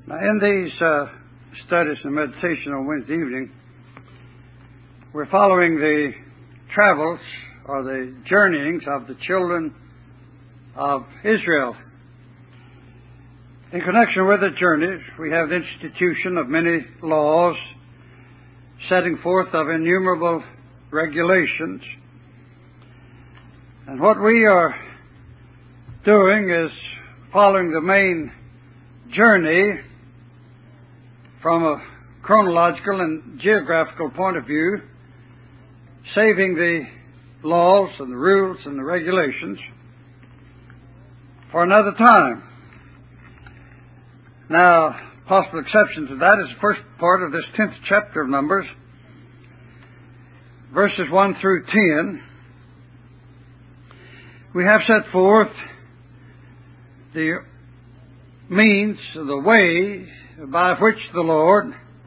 Now, in these studies and meditation on Wednesday evening, we're following the travels or the journeyings of the children of Israel. In connection with the journeys, we have the institution of many laws, setting forth of innumerable regulations. And what we are doing is following the main journey from a chronological and geographical point of view, saving the laws and the rules and the regulations for another time. Now, possible exception to that is the first part of this 10th chapter of Numbers, verses 1 through 10. We have set forth the means, the way by which the Lord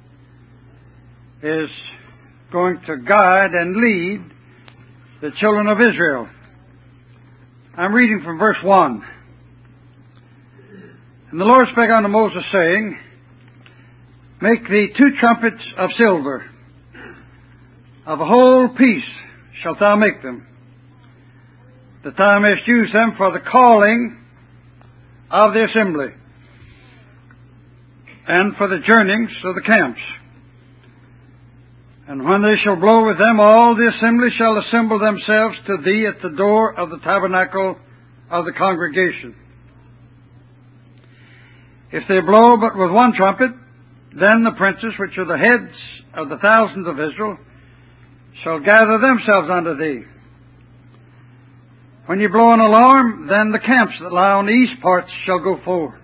is going to guide and lead the children of Israel. I'm reading from verse 1. And the Lord spake unto Moses, saying, Make thee 2 trumpets of silver, of a whole piece shalt thou make them, that thou mayest use them for the calling of the assembly, and for the journeyings of the camps. And when they shall blow with them, all the assembly shall assemble themselves to thee at the door of the tabernacle of the congregation. If they blow but with one trumpet, then the princes, which are the heads of the thousands of Israel, shall gather themselves unto thee. When you blow an alarm, then the camps that lie on the east parts shall go forth.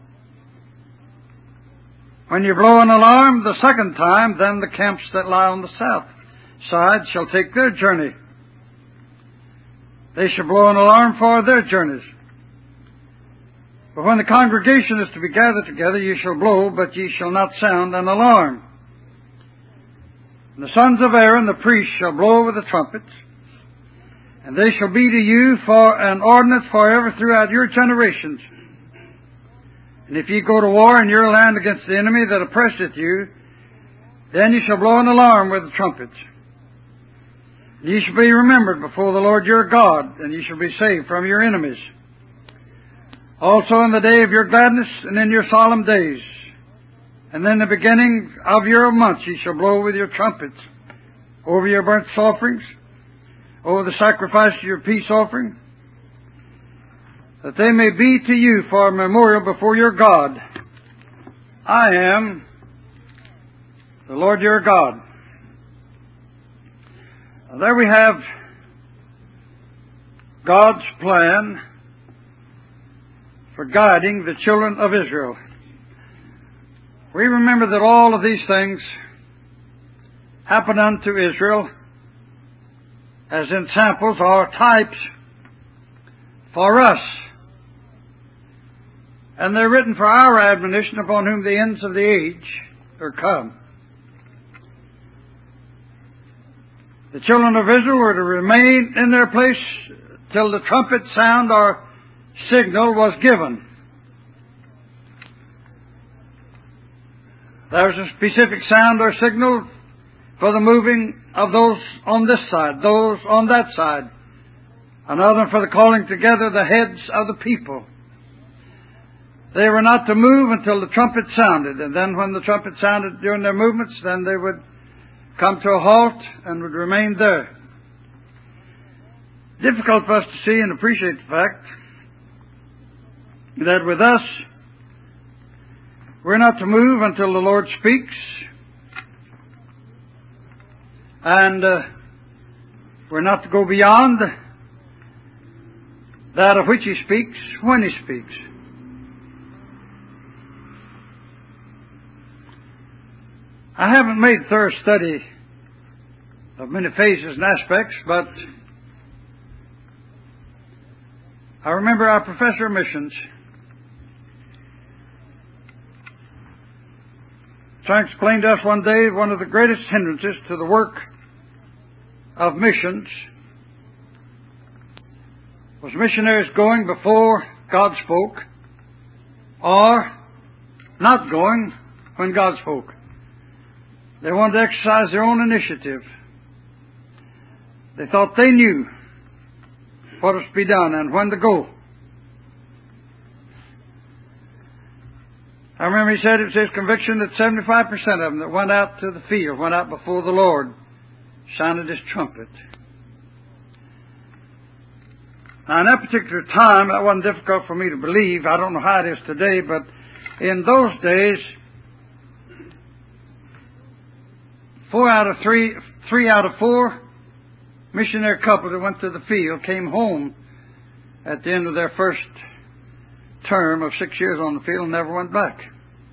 When you blow an alarm the second time, then the camps that lie on the south side shall take their journey. They shall blow an alarm for their journeys. But when the congregation is to be gathered together, ye shall blow, but ye shall not sound an alarm. And the sons of Aaron, the priests, shall blow with the trumpets, and they shall be to you for an ordinance forever throughout your generations. And if ye go to war in your land against the enemy that oppresseth you, then ye shall blow an alarm with the trumpets. And ye shall be remembered before the Lord your God, and ye shall be saved from your enemies. Also in the day of your gladness and in your solemn days, and in the beginning of your months ye shall blow with your trumpets over your burnt offerings, over the sacrifice of your peace offering, that they may be to you for a memorial before your God. I am the Lord your God. Now, there we have God's plan for guiding the children of Israel. We remember that all of these things happened unto Israel as examples or types for us. And they're written for our admonition, upon whom the ends of the age are come. The children of Israel were to remain in their place till the trumpet sound or signal was given. There's a specific sound or signal for the moving of those on this side, those on that side. Another for the calling together the heads of the people. They were not to move until the trumpet sounded, and then when the trumpet sounded during their movements, then they would come to a halt and would remain there. Difficult for us to see and appreciate the fact that with us, we're not to move until the Lord speaks, and we're not to go beyond that of which He speaks when He speaks. I haven't made thorough study of many phases and aspects, but I remember our professor of missions trying to explain to us one day one of the greatest hindrances to the work of missions was missionaries going before God spoke, or not going when God spoke. They wanted to exercise their own initiative. They thought they knew what was to be done and when to go. I remember he said it was his conviction that 75% of them that went out to the field, went out before the Lord, sounded his trumpet. Now, in that particular time, that wasn't difficult for me to believe. I don't know how it is today, but in those days, three out of four missionary couples that went to the field came home at the end of their first term of 6 years on the field and never went back.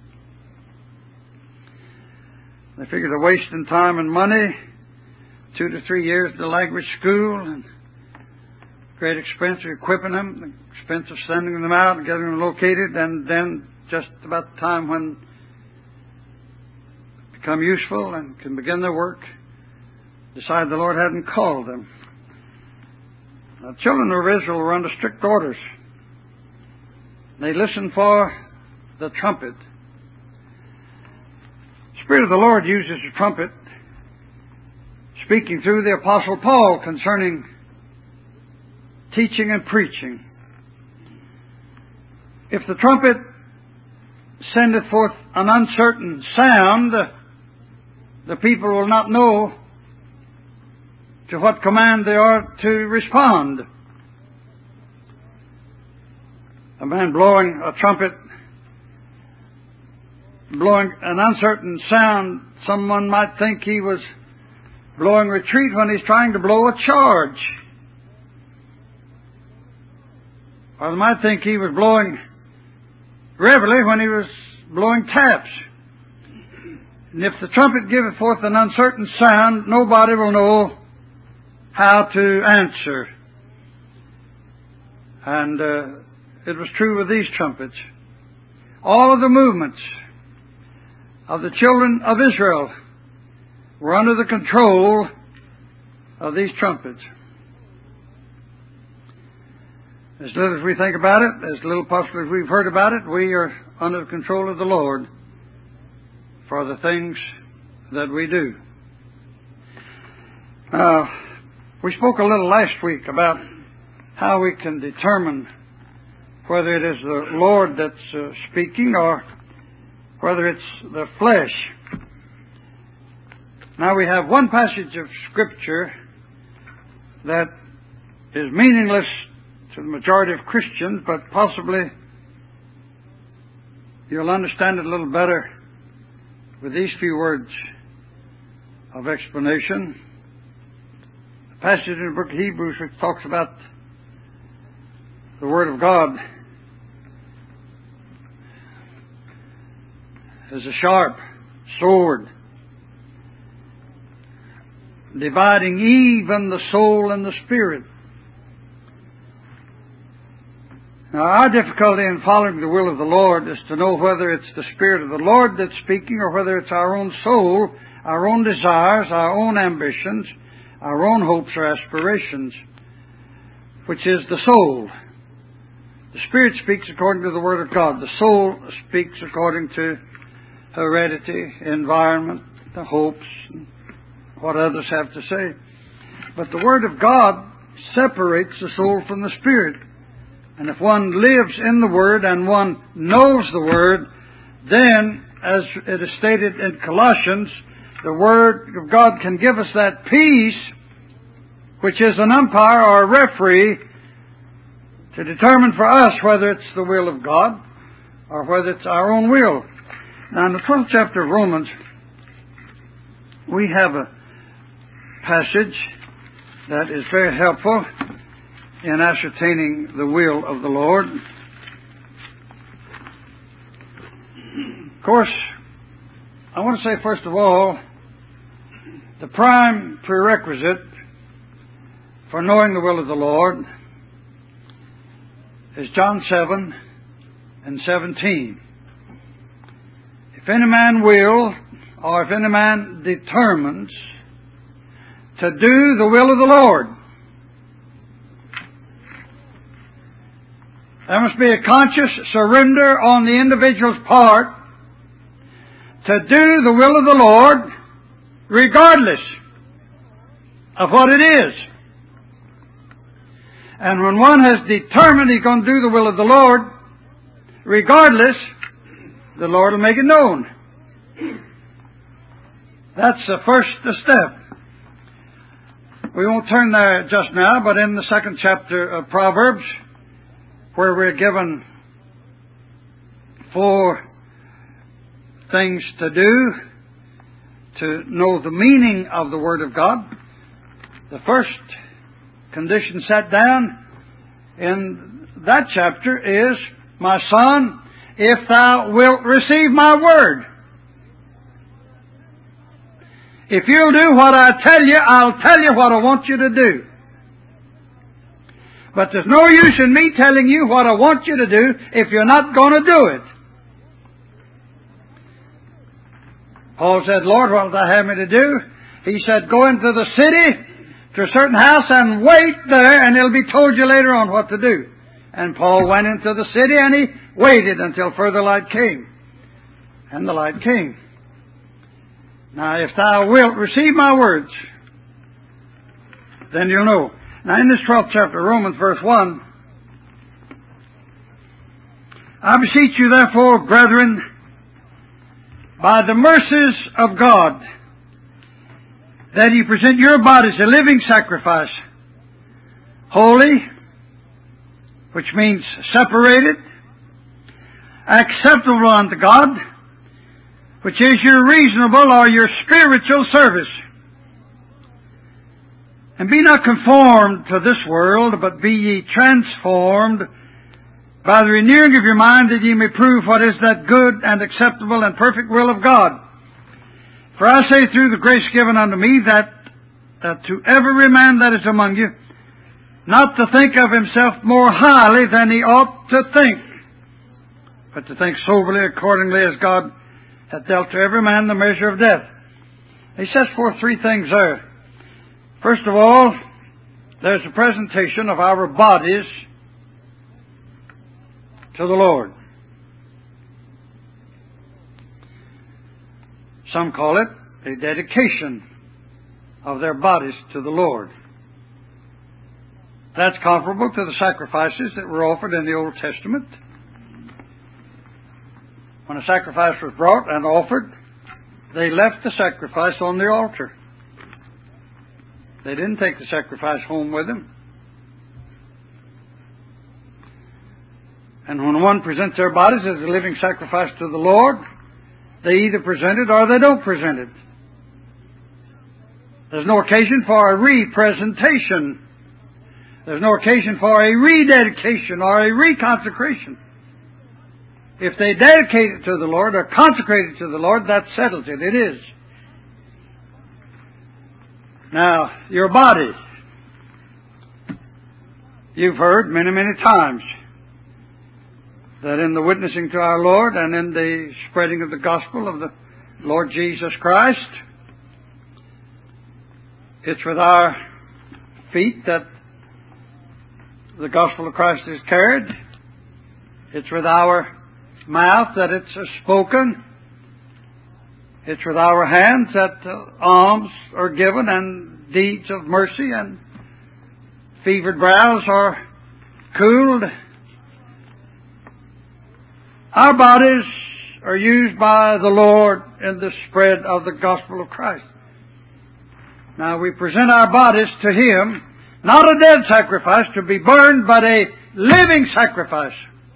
They figured they're wasting time and money, 2 to 3 years at the language school, and great expense of equipping them, the expense of sending them out and getting them located, and then just about the time when they become useful and can begin their work, decide the Lord hadn't called them. The children of Israel were under strict orders. They listened for the trumpet. The Spirit of the Lord uses the trumpet, speaking through the Apostle Paul concerning teaching and preaching. If the trumpet sendeth forth an uncertain sound, the people will not know to what command they are to respond. A man blowing a trumpet, blowing an uncertain sound, someone might think he was blowing retreat when he's trying to blow a charge. Or they might think he was blowing reveille when he was blowing taps. And if the trumpet giveth forth an uncertain sound, nobody will know how to answer. And it was true with these trumpets. All of the movements of the children of Israel were under the control of these trumpets. As little as we think about it, as little possibly as we've heard about it, we are under the control of the Lord for the things that we do. We spoke a little last week about how we can determine whether it is the Lord that's speaking or whether it's the flesh. Now we have one passage of Scripture that is meaningless to the majority of Christians, but possibly you'll understand it a little better with these few words of explanation. The passage in the book of Hebrews which talks about the Word of God as a sharp sword, dividing even the soul and the spirit. Now, our difficulty in following the will of the Lord is to know whether it's the Spirit of the Lord that's speaking or whether it's our own soul, our own desires, our own ambitions, our own hopes or aspirations, which is the soul. The Spirit speaks according to the Word of God. The soul speaks according to heredity, environment, the hopes, and what others have to say. But the Word of God separates the soul from the Spirit. And if one lives in the Word and one knows the Word, then, as it is stated in Colossians, the Word of God can give us that peace, which is an umpire or a referee to determine for us whether it's the will of God or whether it's our own will. Now, in the 12th chapter of Romans, we have a passage that is very helpful in ascertaining the will of the Lord. Of course, I want to say first of all, the prime prerequisite for knowing the will of the Lord is John 7 and 17. If any man will, or if any man determines to do the will of the Lord, there must be a conscious surrender on the individual's part to do the will of the Lord regardless of what it is. And when one has determined he's going to do the will of the Lord regardless, the Lord will make it known. That's the first step. We won't turn there just now, but in the 2nd chapter of Proverbs, where we're given 4 things to do to know the meaning of the Word of God, the first condition set down in that chapter is, my son, if thou wilt receive my word. If you'll do what I tell you, I'll tell you what I want you to do. But there's no use in me telling you what I want you to do if you're not going to do it. Paul said, Lord, what will thou have me to do? He said, go into the city to a certain house and wait there, and it'll be told you later on what to do. And Paul went into the city and he waited until further light came. And the light came. Now, if thou wilt receive my words, then you'll know. Now, in this 12th chapter, Romans verse 1, I beseech you therefore, brethren, by the mercies of God, that ye present your bodies a living sacrifice, holy, which means separated, acceptable unto God, which is your reasonable or your spiritual service. And be not conformed to this world, but be ye transformed by the renewing of your mind, that ye may prove what is that good and acceptable and perfect will of God. For I say through the grace given unto me, that to every man that is among you, not to think of himself more highly than he ought to think, but to think soberly accordingly as God hath dealt to every man the measure of death. He sets forth 3 things there. First of all, there's a presentation of our bodies to the Lord. Some call it a dedication of their bodies to the Lord. That's comparable to the sacrifices that were offered in the Old Testament. When a sacrifice was brought and offered, they left the sacrifice on the altar. They didn't take the sacrifice home with them. And when one presents their bodies as a living sacrifice to the Lord, they either present it or they don't present it. There's no occasion for a representation. There's no occasion for a rededication or a reconsecration. If they dedicate it to the Lord or consecrate it to the Lord, that settles it. It is. Now, your body. You've heard many, many times that in the witnessing to our Lord and in the spreading of the gospel of the Lord Jesus Christ, it's with our feet that the gospel of Christ is carried. It's with our mouth that it's spoken. It's with our hands that alms are given and deeds of mercy and fevered brows are cooled. Our bodies are used by the Lord in the spread of the gospel of Christ. Now we present our bodies to Him, not a dead sacrifice to be burned, but a living sacrifice.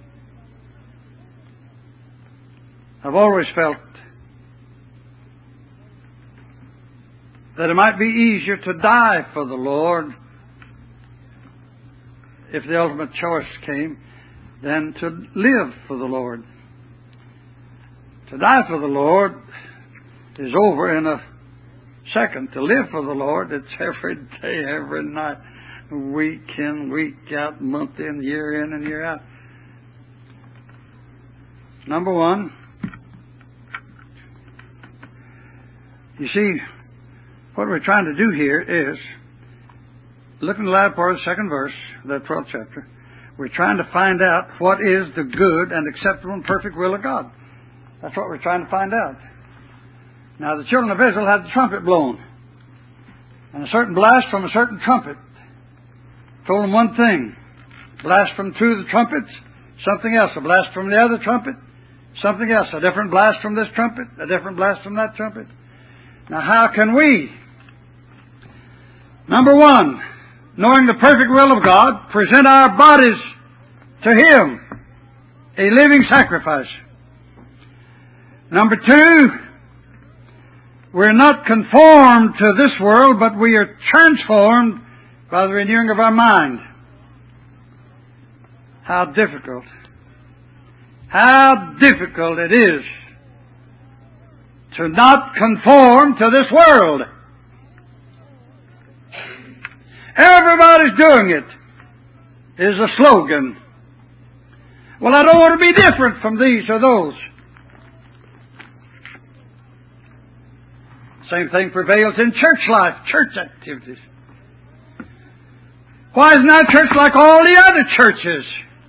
I've always felt that it might be easier to die for the Lord if the ultimate choice came than to live for the Lord. To die for the Lord is over in a second. To live for the Lord, it's every day, every night, week in, week out, month in, year in and year out. Number one, you see, what we're trying to do here is, look in the latter part of the 2nd verse, that 12th chapter, we're trying to find out what is the good and acceptable and perfect will of God. That's what we're trying to find out. Now the children of Israel had the trumpet blown. And a certain blast from a certain trumpet told them one thing. Blast from two of the trumpets, something else. A blast from the other trumpet, something else. A different blast from this trumpet, a different blast from that trumpet. Now how can we, number one, knowing the perfect will of God, present our bodies to Him, a living sacrifice? Number two, we're not conformed to this world, but we are transformed by the renewing of our mind. How difficult it is to not conform to this world. Everybody's doing it is a slogan. Well, I don't want to be different from these or those. Same thing prevails in church life, church activities. Why isn't our church like all the other churches?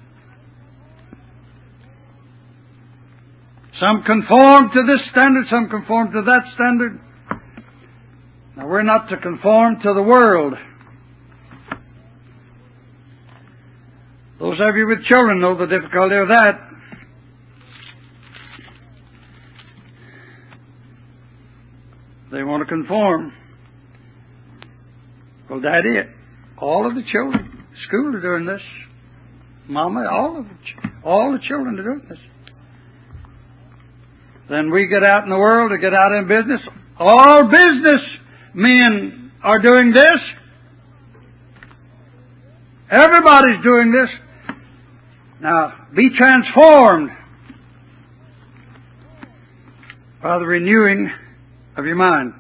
Some conform to this standard, some conform to that standard. Now, we're not to conform to the world. Those of you with children know the difficulty of that. They want to conform. Well, Daddy, all of the children at school are doing this. Mama, all the children are doing this. Then we get out in the world to get out in business. All business men are doing this. Everybody's doing this. Now, be transformed by the renewing of your mind.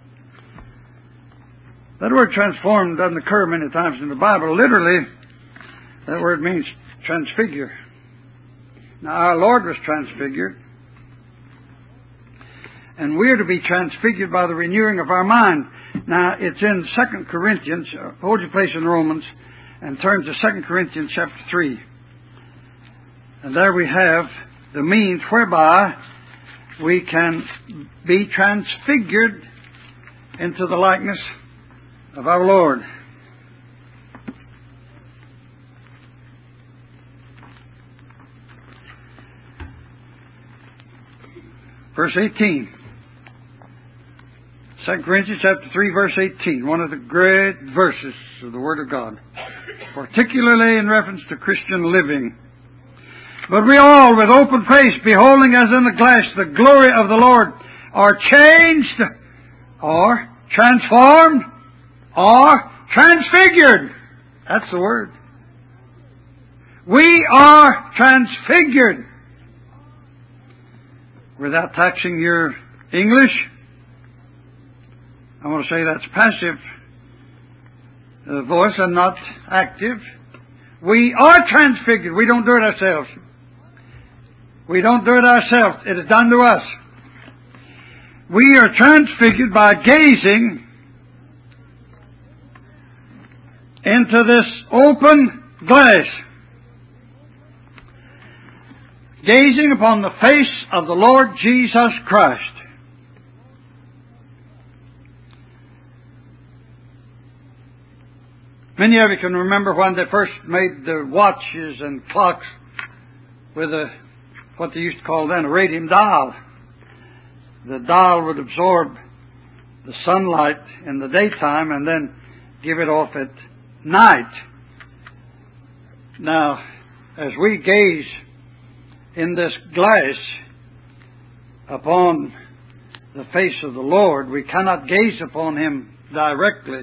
That word transformed doesn't occur many times in the Bible. Literally, that word means transfigure. Now, our Lord was transfigured. And we're to be transfigured by the renewing of our mind. Now, it's in 2 Corinthians. Hold your place in Romans and turn to 2 Corinthians chapter 3. And there we have the means whereby we can be transfigured into the likeness of our Lord. Verse 18. 2 Corinthians chapter 3, verse 18. One of the great verses of the Word of God. Particularly in reference to Christian living. But we all, with open face, beholding as in a glass the glory of the Lord, are changed, or transformed, or transfigured. That's the word. We are transfigured. Without taxing your English, I want to say that's passive voice and not active. We are transfigured. We don't do it ourselves. We don't do it ourselves. It is done to us. We are transfigured by gazing into this open glass. Gazing upon the face of the Lord Jesus Christ. Many of you can remember when they first made the watches and clocks with what they used to call then a radium dial. The dial would absorb the sunlight in the daytime and then give it off at night. Now, as we gaze in this glass upon the face of the Lord, we cannot gaze upon Him directly.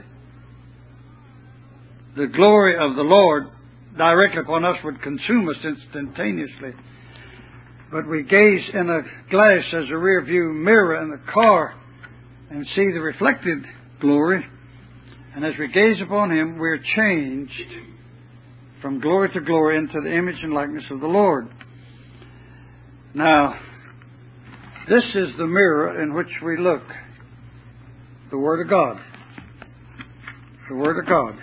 The glory of the Lord directly upon us would consume us instantaneously. But we gaze in a glass as a rear view mirror in a car and see the reflected glory. And as we gaze upon Him, we're changed from glory to glory into the image and likeness of the Lord. Now, this is the mirror in which we look. The Word of God. The Word of God.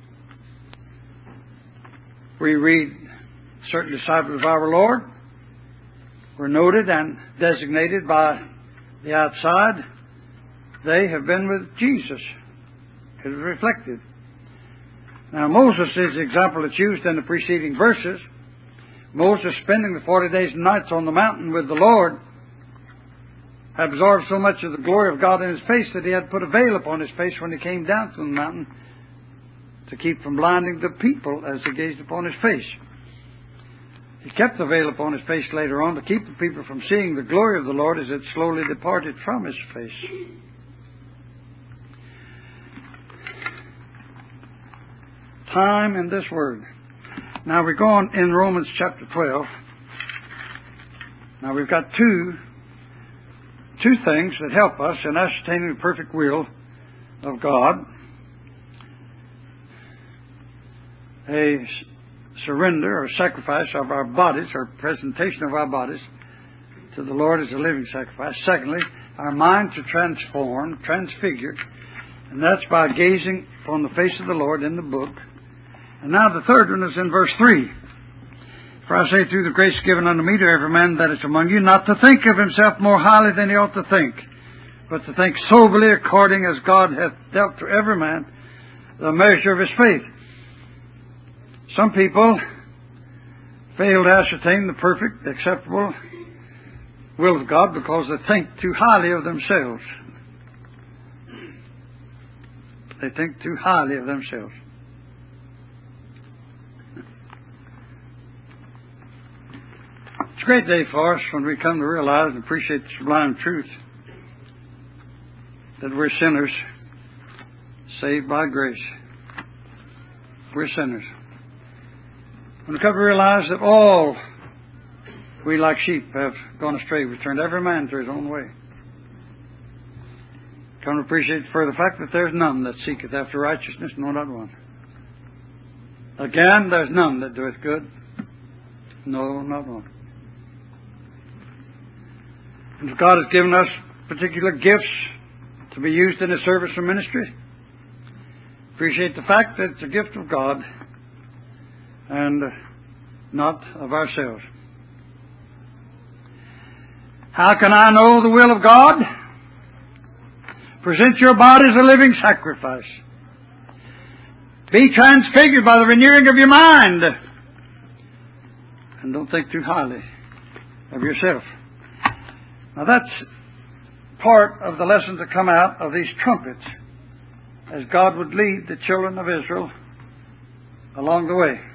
We read certain disciples of our Lord were noted and designated by the outside they have been with Jesus. It is reflected. Now, Moses is the example that's used in the preceding verses. Moses, spending the 40 days and nights on the mountain with the Lord, absorbed so much of the glory of God in his face that he had put a veil upon his face when he came down from the mountain to keep from blinding the people as they gazed upon his face. He kept the veil upon his face later on to keep the people from seeing the glory of the Lord as it slowly departed from his face. Time in this word. Now we go on in Romans chapter 12. Now we've got two things that help us in ascertaining the perfect will of God. A surrender or sacrifice of our bodies, or presentation of our bodies to the Lord as a living sacrifice. Secondly, our mind to transform, transfigure, and that's by gazing upon the face of the Lord in the book. And now the third one is in verse 3. For I say, through the grace given unto me to every man that is among you, not to think of himself more highly than he ought to think, but to think soberly according as God hath dealt to every man the measure of his faith. Some people fail to ascertain the perfect, acceptable will of God because they think too highly of themselves. They think too highly of themselves. It's a great day for us when we come to realize and appreciate the sublime truth that we're sinners saved by grace. We're sinners. When we come to realize that all we like sheep have gone astray, we turned every man to his own way. Come to appreciate for the fact that there's none that seeketh after righteousness, no, not one. Again, there's none that doeth good, no, not one. And if God has given us particular gifts to be used in His service or ministry, appreciate the fact that it's a gift of God and not of ourselves. How can I know the will of God? Present your body as a living sacrifice. Be transfigured by the renewing of your mind. And don't think too highly of yourself. Now that's part of the lessons that come out of these trumpets as God would lead the children of Israel along the way.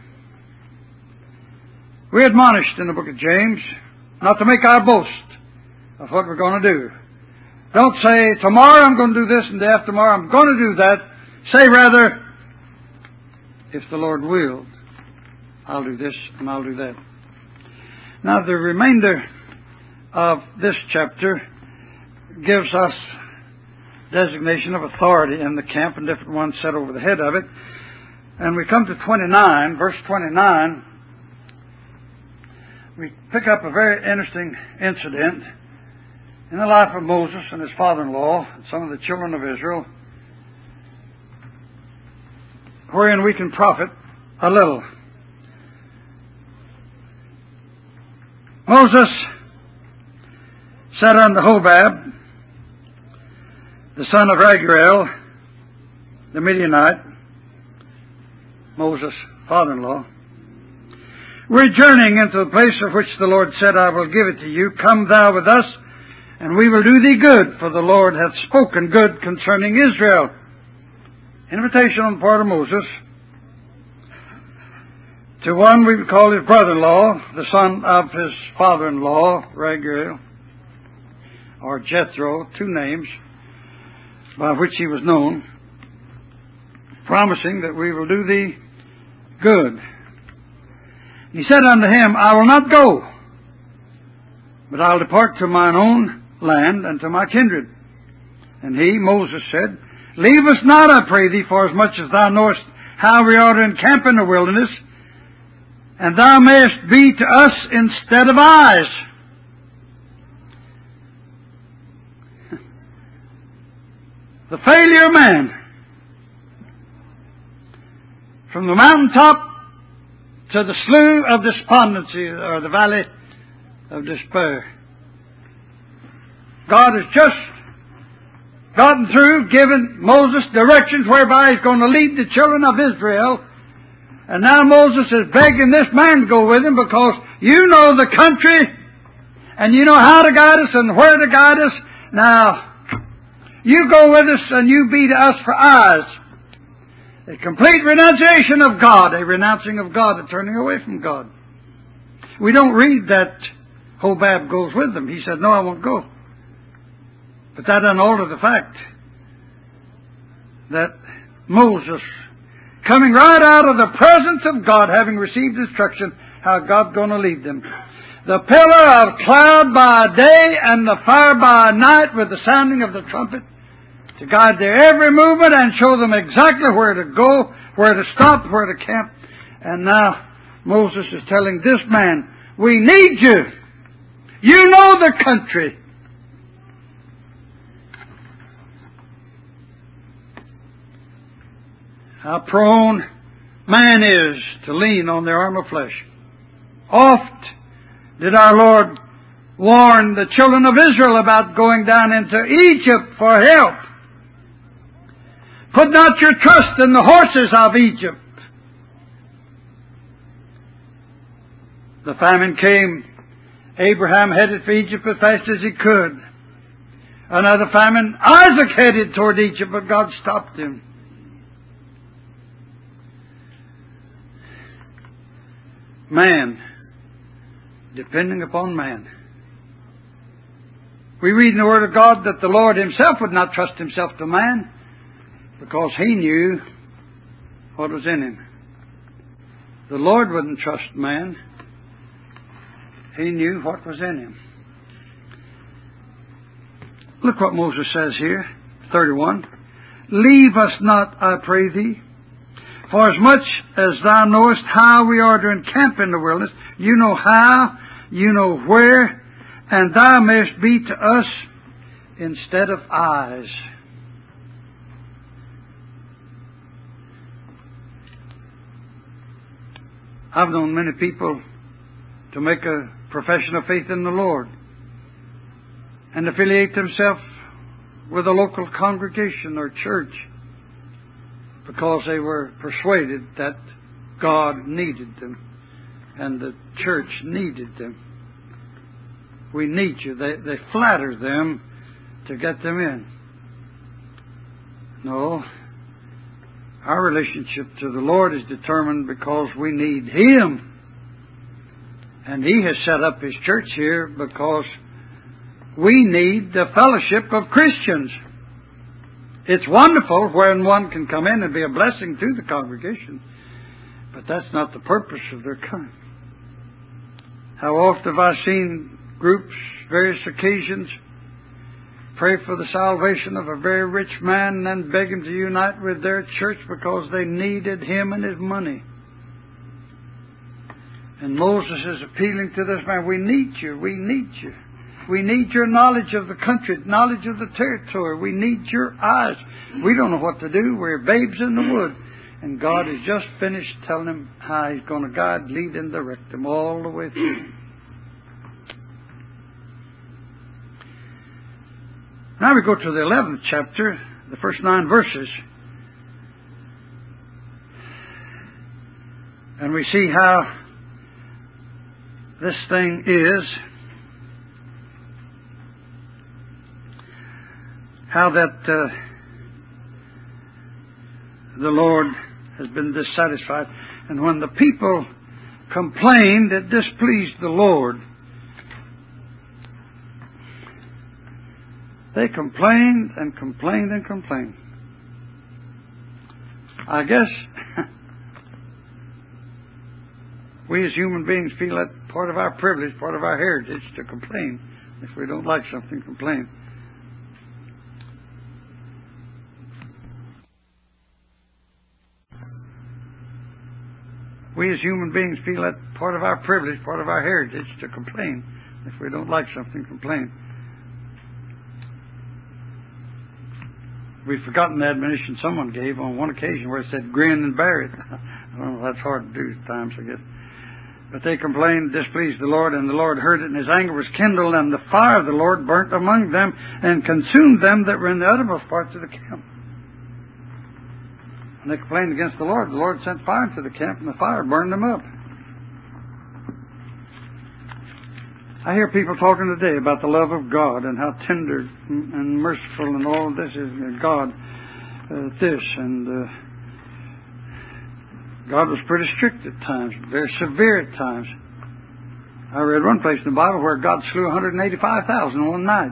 We're admonished in the book of James not to make our boast of what we're going to do. Don't say, tomorrow I'm going to do this and the day after tomorrow I'm going to do that. Say rather, if the Lord willed, I'll do this and I'll do that. Now the remainder of this chapter gives us designation of authority in the camp and different ones set over the head of it. And we come to 29, verse 29. We pick up a very interesting incident in the life of Moses and his father-in-law and some of the children of Israel, wherein we can profit a little. Moses said unto Hobab, the son of Raguel, the Midianite, Moses' father-in-law, we're journeying into the place of which the Lord said, I will give it to you. Come thou with us, and we will do thee good, for the Lord hath spoken good concerning Israel. Invitation on the part of Moses to one we would call his brother-in-law, the son of his father-in-law, Raguel, or Jethro, two names by which he was known, promising that we will do thee good. He said unto him, I will not go, but I'll depart to mine own land and to my kindred. And he, Moses, said, leave us not, I pray thee, for as much as thou knowest how we are to encamp in the wilderness, and thou mayest be to us instead of eyes. The failure of man. From the mountaintop to the slough of despondency, or the valley of despair. God has just gotten through giving Moses directions whereby He's going to lead the children of Israel. And now Moses is begging this man to go with him because you know the country and you know how to guide us and where to guide us. Now, you go with us and you be to us for eyes. A complete renunciation of God, a renouncing of God, a turning away from God. We don't read that Hobab goes with them. He said, no, I won't go. But that doesn't alter the fact that Moses, coming right out of the presence of God, having received instruction, how God's going to lead them. The pillar of cloud by day and the fire by night with the sounding of the trumpet to guide their every movement and show them exactly where to go, where to stop, where to camp. And now Moses is telling this man, we need you. You know the country. How prone man is to lean on their arm of flesh. Oft did our Lord warn the children of Israel about going down into Egypt for help. Put not your trust in the horses of Egypt. The famine came. Abraham headed for Egypt as fast as he could. Another famine, Isaac headed toward Egypt, but God stopped him. Man, depending upon man. We read in the Word of God that the Lord Himself would not trust Himself to man because He knew what was in him. The Lord wouldn't trust man. He knew what was in him. Look what Moses says here, 31. Leave us not, I pray thee, for as much as thou knowest how we are to encamp in the wilderness, you know how, you know where, and thou mayest be to us instead of eyes. I've known many people to make a profession of faith in the Lord and affiliate themselves with a local congregation or church because they were persuaded that God needed them and the church needed them. We need you. They flatter them to get them in. No. Our relationship to the Lord is determined because we need Him. And He has set up His church here because we need the fellowship of Christians. It's wonderful when one can come in and be a blessing to the congregation, but that's not the purpose of their coming. How often have I seen groups, various occasions, pray for the salvation of a very rich man and then beg him to unite with their church because they needed him and his money. And Moses is appealing to this man, we need you, we need you. We need your knowledge of the country, knowledge of the territory. We need your eyes. We don't know what to do. We're babes in the wood. And God has just finished telling him how He's going to guide, lead, and direct them all the way through. Now we go to the 11th chapter, the first 9 verses. And we see how this thing is. How that the Lord has been dissatisfied. And when the people complained, it displeased the Lord. They complained and complained and complained. I guess we as human beings feel that part of our privilege, part of our heritage to complain. If we don't like something, complain. We as human beings feel that part of our privilege, part of our heritage to complain. If we don't like something, complain. We've forgotten the admonition someone gave on one occasion where it said, grin and bear it. I don't know, that's hard to do at times, I guess. But they complained, displeased the Lord, and the Lord heard it, and his anger was kindled, and the fire of the Lord burnt among them, and consumed them that were in the uttermost parts of the camp. And they complained against the Lord sent fire into the camp, and the fire burned them up. I hear people talking today about the love of God, and how tender and merciful and all this is God. God was pretty strict at times, very severe at times. I read one place in the Bible where God slew 185,000 one night.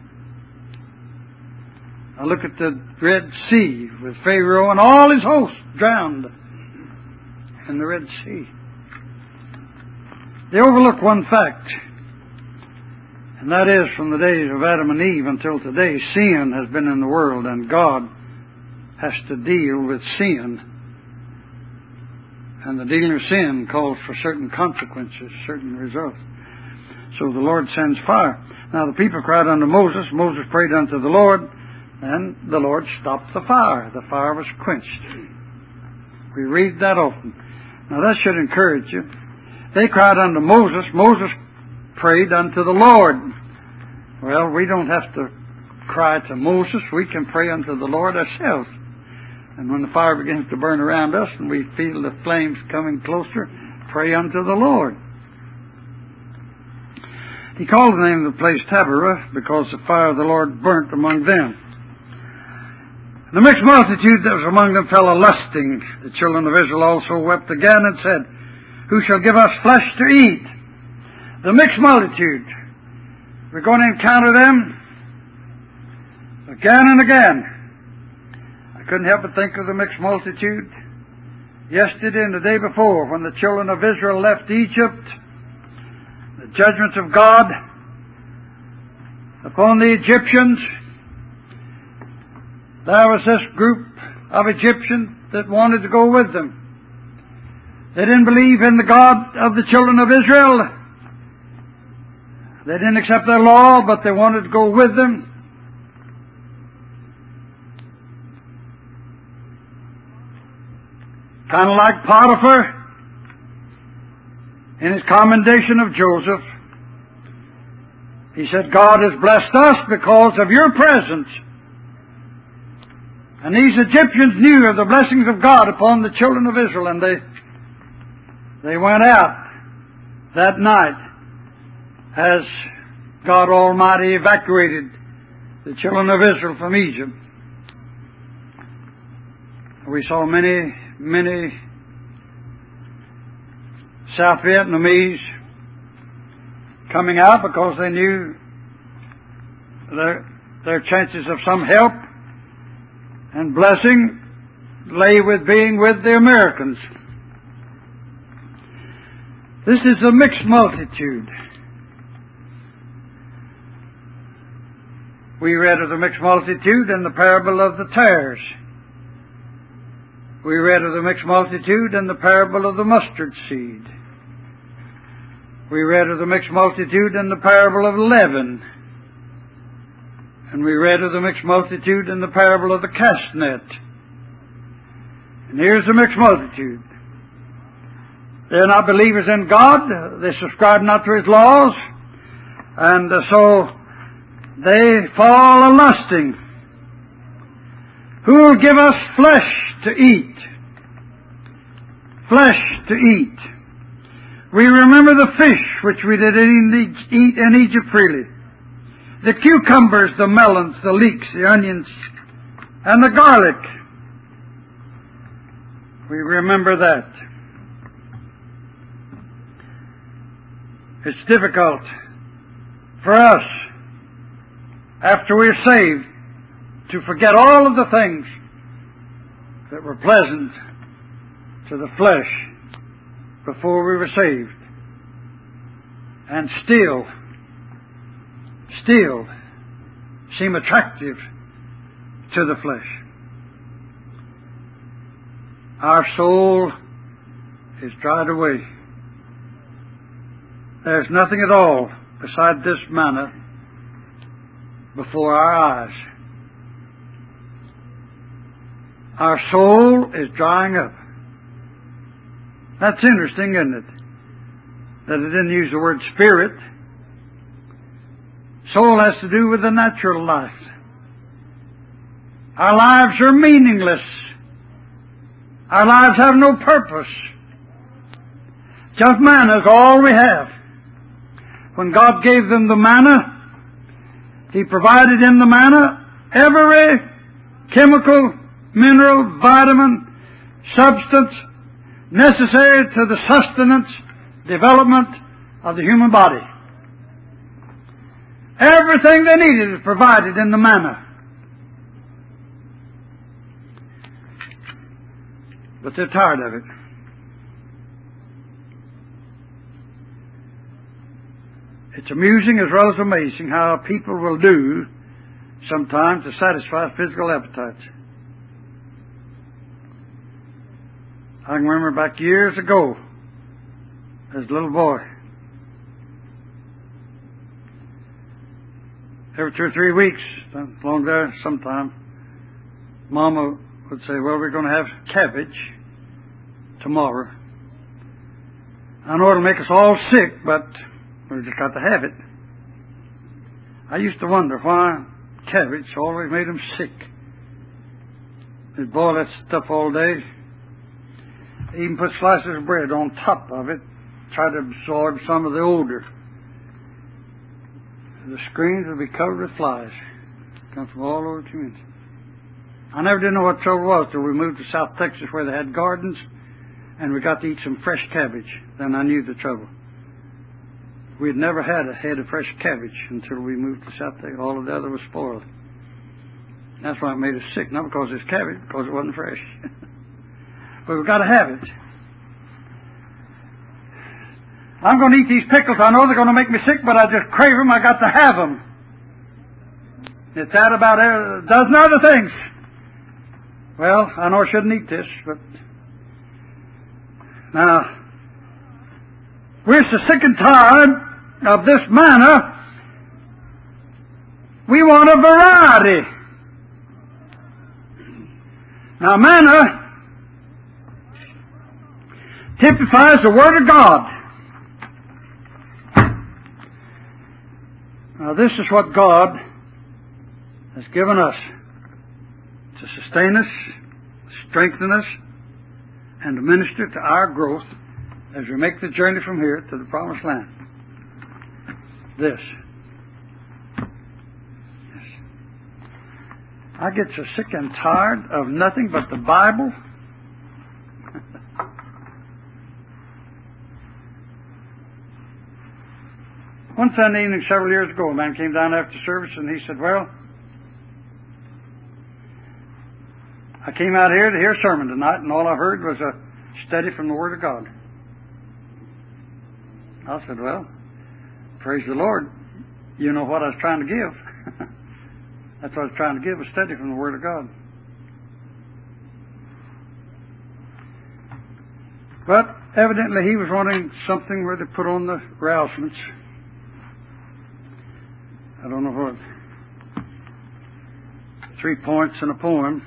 I look at the Red Sea with Pharaoh and all his hosts drowned in the Red Sea. They overlook one fact, and that is from the days of Adam and Eve until today, sin has been in the world, and God has to deal with sin. And the dealing of sin calls for certain consequences, certain results. So the Lord sends fire. Now the people cried unto Moses. Moses prayed unto the Lord, and the Lord stopped the fire. The fire was quenched. We read that often. Now that should encourage you. They cried unto Moses. Moses prayed unto the Lord. Well, we don't have to cry to Moses. We can pray unto the Lord ourselves. And when the fire begins to burn around us and we feel the flames coming closer, pray unto the Lord. He called the name of the place Taberah, because the fire of the Lord burnt among them. The mixed multitude that was among them fell a-lusting. The children of Israel also wept again and said, Who shall give us flesh to eat? The mixed multitude. We're going to encounter them again and again. I couldn't help but think of the mixed multitude yesterday and the day before when the children of Israel left Egypt. The judgments of God upon the Egyptians. There was this group of Egyptians that wanted to go with them. They didn't believe in the God of the children of Israel. They didn't accept their law, but they wanted to go with them. Kind of like Potiphar in his commendation of Joseph. He said, God has blessed us because of your presence. And these Egyptians knew of the blessings of God upon the children of Israel, and they went out that night as God Almighty evacuated the children of Israel from Egypt. We saw many South Vietnamese coming out because they knew their chances of some help and blessing lay with being with the Americans. This is a mixed multitude. We read of the mixed multitude in the parable of the tares. We read of the mixed multitude in the parable of the mustard seed. We read of the mixed multitude in the parable of leaven. And we read of the mixed multitude in the parable of the cast net. And here's the mixed multitude. They're not believers in God. They subscribe not to His laws. And so they fall a-lusting. Who will give us flesh to eat? Flesh to eat. We remember the fish which we did eat in Egypt freely. The cucumbers, the melons, the leeks, the onions, and the garlic. We remember that. It's difficult for us, after we're saved, to forget all of the things that were pleasant to the flesh before we were saved, and still seem attractive to the flesh. Our soul is dried away. There's nothing at all beside this manna before our eyes. Our soul is drying up. That's interesting, isn't it? that it didn't use the word spirit. Soul has to do with the natural life. Our lives are meaningless. Our lives have no purpose. Just manna is all we have. When God gave them the manna, He provided in the manna every chemical, mineral, vitamin, substance necessary to the sustenance, development of the human body. Everything they needed is provided in the manna. But they're tired of it. It's amusing as well as amazing how people will do sometimes to satisfy physical appetites. I can remember back years ago, as a little boy, every 2 or 3 weeks, along there sometime, Mama would say, well, we're going to have cabbage tomorrow. I know it'll make us all sick, but we just got to have it. I used to wonder why cabbage always made them sick. They'd boil that stuff all day, even put slices of bread on top of it, try to absorb some of the odor. The screens would be covered with flies. Come from all over the community. I never did know what trouble was till we moved to South Texas where they had gardens and we got to eat some fresh cabbage. Then I knew the trouble. We had never had a head of fresh cabbage until we moved to South Texas. All of the other was spoiled. That's why it made us sick. Not because it's cabbage, because it wasn't fresh. But we've got to have it. I'm going to eat these pickles. I know they're going to make me sick, but I just crave them. I got to have them. It's that about a dozen other things. Well, I know I shouldn't eat this, but now we're so sick and tired of this manna. We want a variety. Now, manna typifies the Word of God. Now, this is what God has given us to sustain us, strengthen us, and to minister to our growth as we make the journey from here to the Promised Land. This. Yes. I get so sick and tired of nothing but the Bible. One Sunday evening several years ago, a man came down after service and he said, well, I came out here to hear a sermon tonight, and all I heard was a study from the Word of God. I said, well, praise the Lord. You know what I was trying to give. That's what I was trying to give, a study from the Word of God. But evidently he was wanting something where they put on the rousements. I don't know what. 3 points in a poem.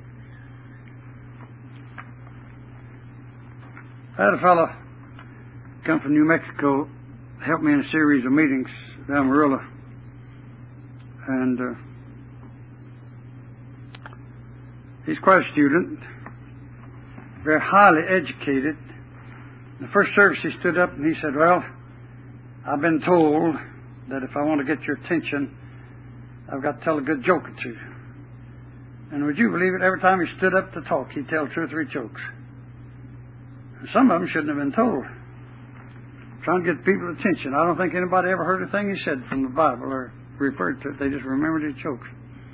I had a fellow come from New Mexico, help me in a series of meetings down Marilla. And he's quite a student, very highly educated. In the first service he stood up and he said, well, I've been told that if I want to get your attention, I've got to tell a good joke or two. And would you believe it, every time he stood up to talk, he'd tell 2 or 3 jokes. Some of them shouldn't have been told. Trying to get people's attention. I don't think anybody ever heard a thing he said from the Bible or referred to it. They just remembered his jokes.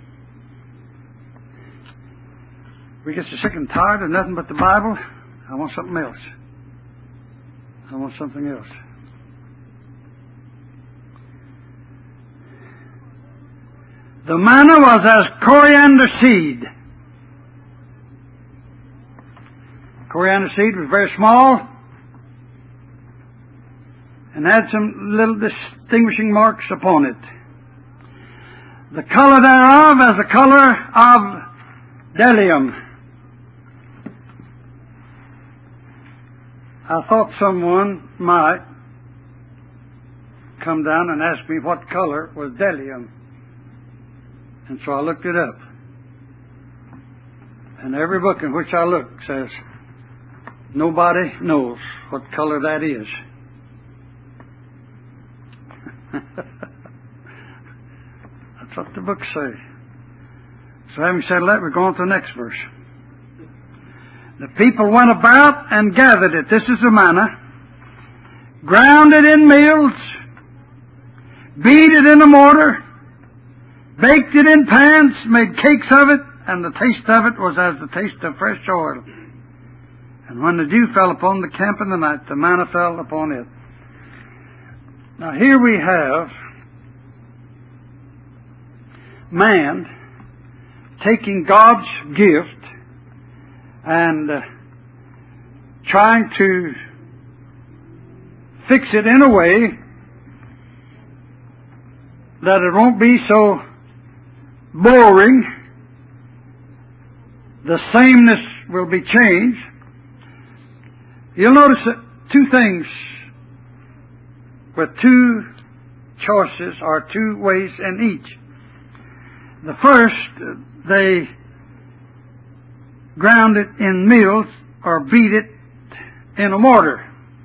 We get so sick and tired of nothing but the Bible. I want something else. I want something else. The manna was as coriander seed. Coriander seed was very small and had some little distinguishing marks upon it. The color thereof as the color of bdellium. I thought someone might come down and asked me what color was bdellium. And so I looked it up. And every book in which I look says, nobody knows what color that is. That's what the books say. So having said that, we're going to the next verse. The people went about and gathered it. This is the manna. Ground it in mills, beat it in a mortar, baked it in pans, made cakes of it, and the taste of it was as the taste of fresh oil. And when the dew fell upon the camp in the night, the manna fell upon it. Now here we have man taking God's gift and trying to fix it in a way that it won't be so boring. The sameness will be changed. You'll notice that two things with two choices or two ways in each. The first, they ground it in mills or beat it in a mortar.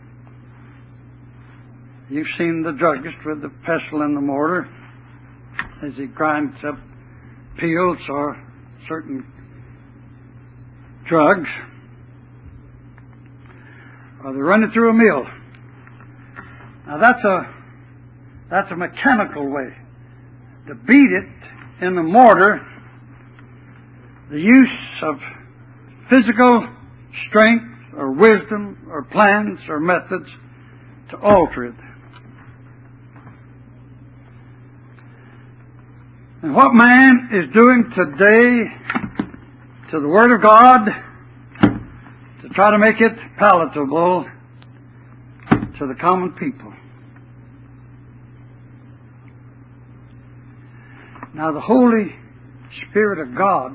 You've seen the druggist with the pestle and the mortar as he grinds up pills or certain drugs. Or they run it through a mill. Now that's a mechanical way. To beat it in the mortar, the use of physical strength or wisdom or plans or methods to alter it. And what man is doing today to the Word of God to try to make it palatable to the common people. Now the Holy Spirit of God,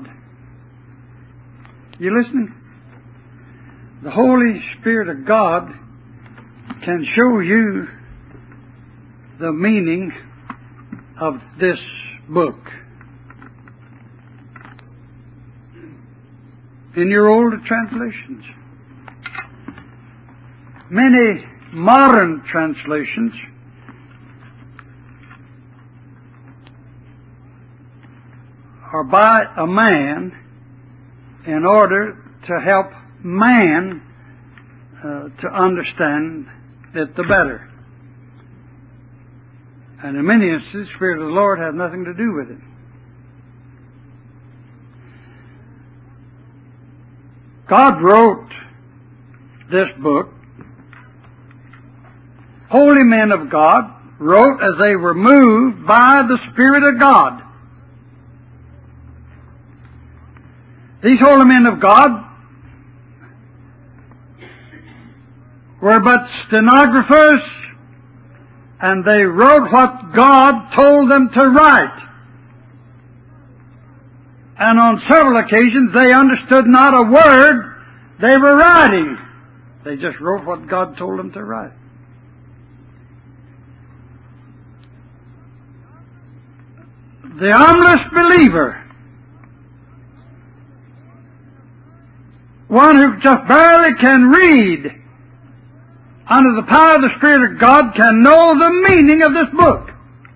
you listening? The Holy Spirit of God can show you the meaning of this book in your older translations. Many modern translations are by a man in order to help man to understand it the better. And in many instances, the Spirit of the Lord has nothing to do with it. God wrote this book. Holy men of God wrote as they were moved by the Spirit of God. These holy men of God were but stenographers, and they wrote what God told them to write. And on several occasions they understood not a word they were writing. They just wrote what God told them to write. The humblest believer, one who just barely can read, under the power of the Spirit of God, can know the meaning of this book.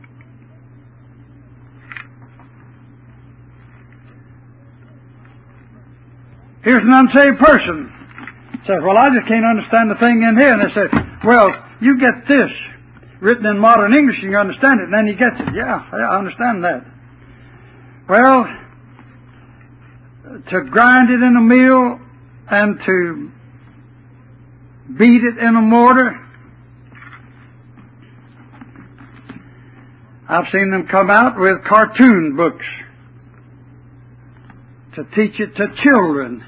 Here's an unsaved person. Says, well, I just can't understand the thing in here. And they say, well, you get this written in modern English, you can understand it. And then he gets it. Yeah, I understand that. Well, to grind it in a mill and to beat it in a mortar, I've seen them come out with cartoon books to teach it to children.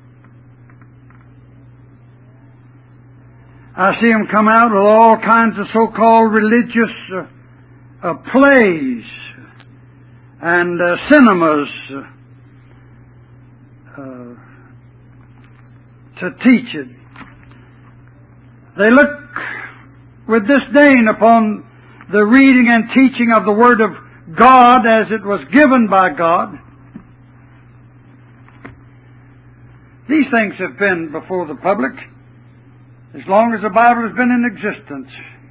I see them come out with all kinds of so-called religious plays and cinemas to teach it. They look with disdain upon the reading and teaching of the Word of God as it was given by God. These things have been before the public as long as the Bible has been in existence.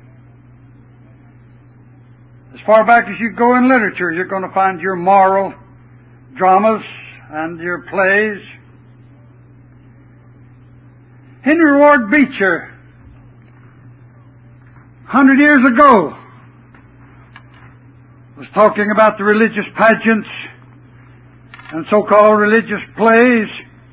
As far back as you go in literature, you're going to find your moral dramas and your plays. Henry Ward Beecher, 100 years ago, was talking about the religious pageants and so-called religious plays.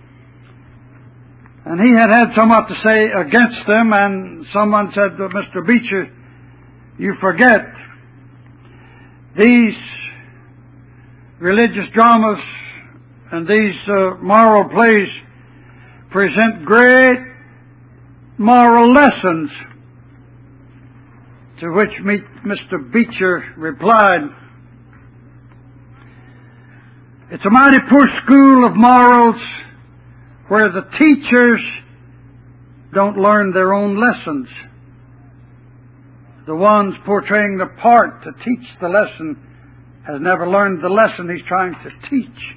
And he had somewhat to say against them, and someone said to Mr. Beecher, "You forget, these religious dramas and these moral plays present great moral lessons." To which Mr. Beecher replied, "It's a mighty poor school of morals where the teachers don't learn their own lessons. The ones portraying the part to teach the lesson has never learned the lesson he's trying to teach."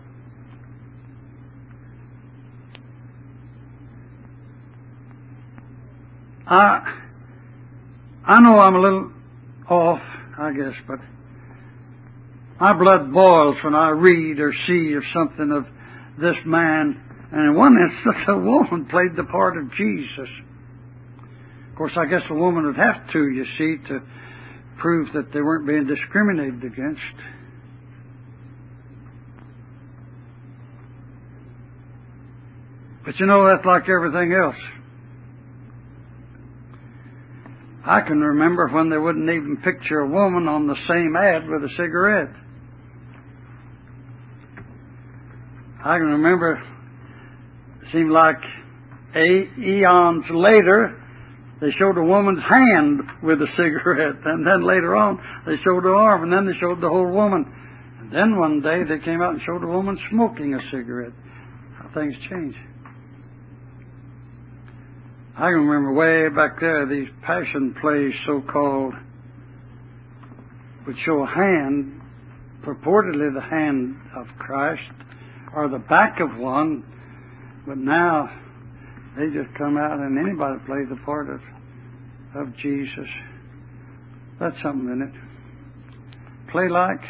I know I'm a little off, I guess, but my blood boils when I read or see of something of this man. And in one instance, a woman played the part of Jesus. Of course, I guess a woman would have to, you see, to prove that they weren't being discriminated against. But you know, that's like everything else. I can remember when they wouldn't even picture a woman on the same ad with a cigarette. I can remember, it seemed like eons later, they showed a woman's hand with a cigarette, and then later on they showed her arm, and then they showed the whole woman. And then one day they came out and showed a woman smoking a cigarette. How things change. I can remember way back there, these passion plays, so-called, would show a hand, purportedly the hand of Christ, or the back of one, but now they just come out and anybody plays the part of Jesus. That's something in it. Play like.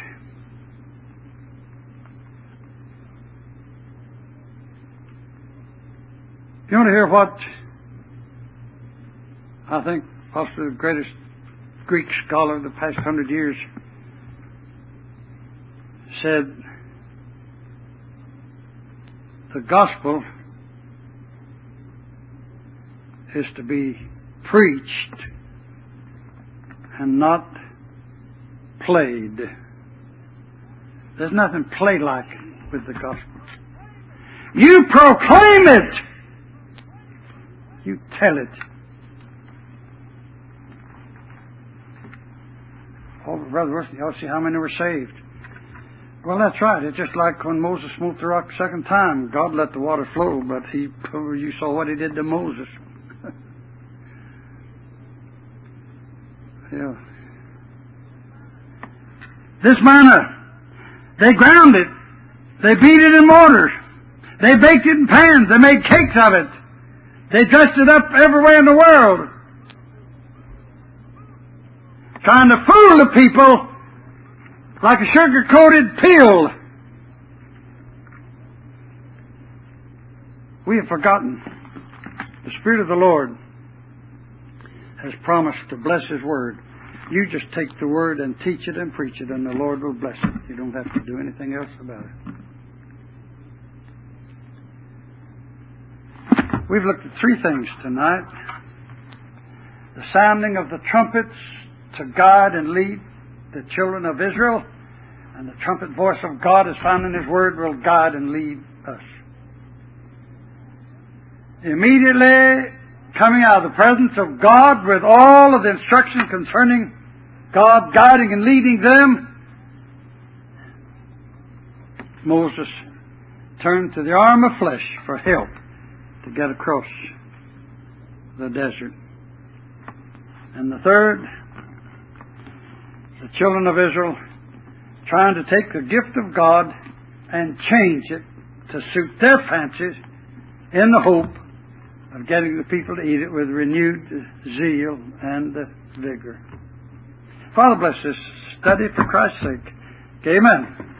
You want to hear what I think possibly the greatest Greek scholar of the past 100 years said? The gospel is to be preached and not played. There's nothing play-like with the gospel. You proclaim it. You tell it. Oh, Brother Wilson, y'all see how many were saved? Well, that's right. It's just like when Moses smote the rock the second time. God let the water flow, but you saw what he did to Moses. Yeah. This manna, they ground it. They beat it in mortar. They baked it in pans. They made cakes of it. They dressed it up everywhere in the world, trying to fool the people like a sugar-coated pill. We have forgotten. The Spirit of the Lord has promised to bless His Word. You just take the Word and teach it and preach it, and the Lord will bless it. You don't have to do anything else about it. We've looked at three things tonight. The sounding of the trumpets to guide and lead the children of Israel, and the trumpet voice of God as found in His Word will guide and lead us. Immediately coming out of the presence of God with all of the instruction concerning God guiding and leading them, Moses turned to the arm of flesh for help to get across the desert. And the third, the children of Israel trying to take the gift of God and change it to suit their fancies in the hope of getting the people to eat it with renewed zeal and vigor. Father, bless this study for Christ's sake. Amen.